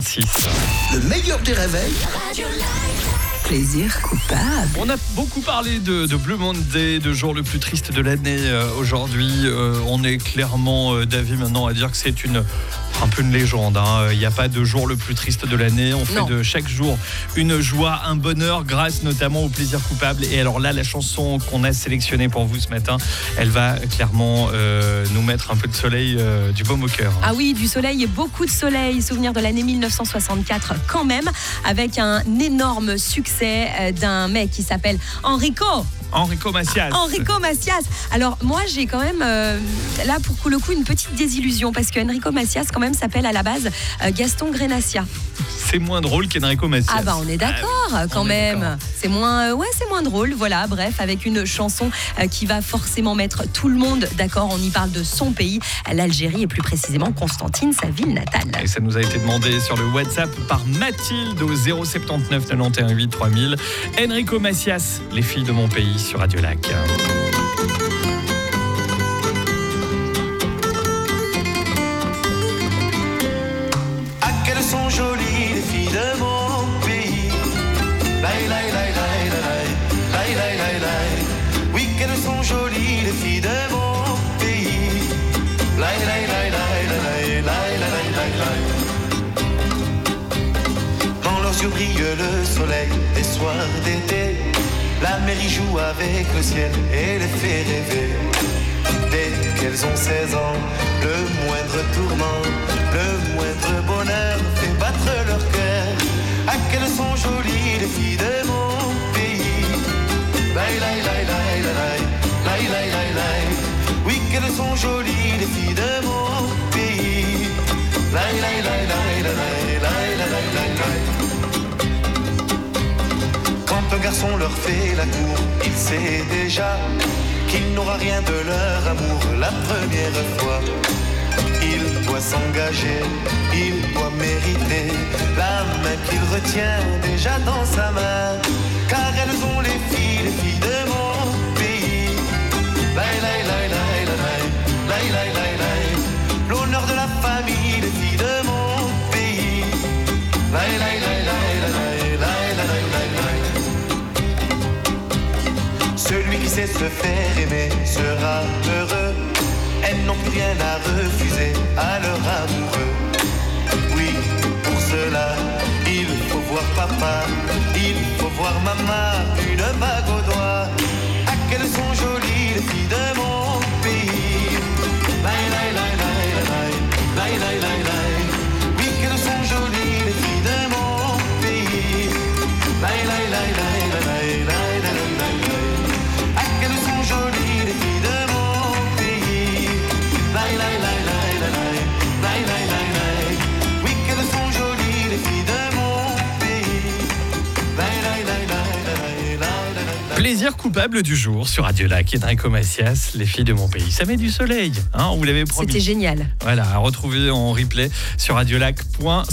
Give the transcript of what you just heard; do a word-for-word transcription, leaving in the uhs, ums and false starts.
six. Le meilleur des réveils. Plaisir coupable. On a beaucoup parlé de, de Blue Monday, de jour le plus triste de l'année. Euh, aujourd'hui, euh, on est clairement euh, d'avis maintenant à dire que c'est une, un peu une légende. Il n'y a pas de jour le plus triste de l'année. On fait Non. de chaque jour une joie, un bonheur, grâce notamment au plaisir coupable. Et alors là, la chanson qu'on a sélectionnée pour vous ce matin, elle va clairement euh, nous mettre un peu de soleil, euh, du baume au cœur. Ah oui, du soleil et beaucoup de soleil. Souvenir de l'année dix-neuf cent soixante-quatre quand même, avec un énorme succès d'un mec qui s'appelle Enrico. Enrico Macias. Enrico Macias. Alors moi j'ai quand même euh, là pour le coup une petite désillusion parce que Enrico Macias quand même s'appelle à la base euh, Gaston Grenacia. C'est moins drôle qu'Enrico Macias. Ah bah on est d'accord Ah, quand on est même. d'accord. C'est moins euh, ouais c'est moins drôle. Voilà bref avec une chanson euh, qui va forcément mettre tout le monde d'accord. On y parle de son pays, l'Algérie et plus précisément Constantine, sa ville natale. Et ça nous a été demandé sur le WhatsApp par Mathilde au zéro soixante-neuf quatre-vingt-onze huit trois mille. Enrico Macias, les filles de mon pays sur Radio Lac. Ah, qu'elles sont jolies les filles de mon pays. Laï, laï, laï, laï, laï, laï, laï, laï, laï. Oui, qu'elles sont jolies les filles de mon pays. Laï, laï, laï, laï, laï, laï, laï, laï, laï, laï. Dans leurs yeux brille le soleil des soirs d'été. La mer y joue avec le ciel et les fait rêver. Dès qu'elles ont seize ans, le moindre tourment, le moindre bonheur fait battre leur cœur. Ah, qu'elles sont jolies les filles de mon pays. Laï, laï, laï, laï, laï, laï, laï, laï, laï. Oui, qu'elles sont jolies les filles de mon pays. Laï, laï, laï, laï, laï, laï, laï, laï, laï, laï. Quand un garçon leur fait la cour, il sait déjà qu'il n'aura rien de leur amour la première fois. Il doit s'engager, il doit mériter la main qu'il retient déjà dans sa main. Car elles ont les filles, les filles de mon pays. Laï, laï, laï, laï, laï, laï, laï, laï, laï. L'honneur de la famille, les filles de mon pays. Laï, laï, laï, laï, laï, laï, laï, laï, laï, laï. Celui qui sait se faire aimer sera heureux. Elles n'ont plus rien à refuser à leur amoureux. Oui, pour cela, il faut voir papa, il faut voir maman, une bague au doigt. Ah, qu'elles sont jolies les filles de mon pays. Laï, laï, laï, laï, laï, laï, laï, laï, laï. Oui, qu'elles sont jolies les filles de mon pays. Laï, laï, laï, laï, laï, laï, laï, laï, laï, laï. Ah, qu'elles sont jolies les filles de mon pays. Laï, laï, laï, laï, laï, laï, laï, laï, laï. Oui, qu'elles sont jolies les filles de mon pays. Laï, laï, laï, laï, laï, laï, laï, laï. Plaisir coupable du jour sur Radio Lac. Enrico Macias, les filles de mon pays. Ça met du soleil, hein, on vous l'avait promis. C'était génial. Voilà, à retrouver en replay sur radiolac point c h.